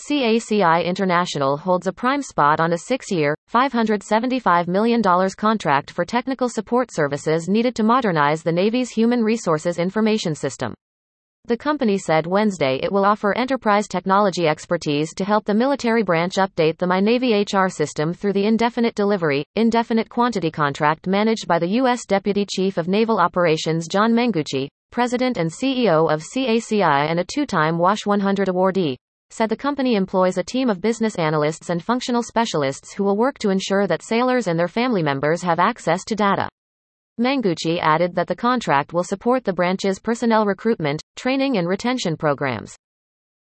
CACI International holds a prime spot on a 6-year, $575 million contract for technical support services needed to modernize the Navy's Human Resources Information System. The company said Wednesday it will offer enterprise technology expertise to help the military branch update the MyNavy HR system through the indefinite delivery, indefinite quantity contract managed by the U.S. Deputy Chief of Naval Operations John Mengucci, President and CEO of CACI and a two-time WASH 100 awardee, said the company employs a team of business analysts and functional specialists who will work to ensure that sailors and their family members have access to data. Mengucci added that the contract will support the branch's personnel recruitment, training and retention programs.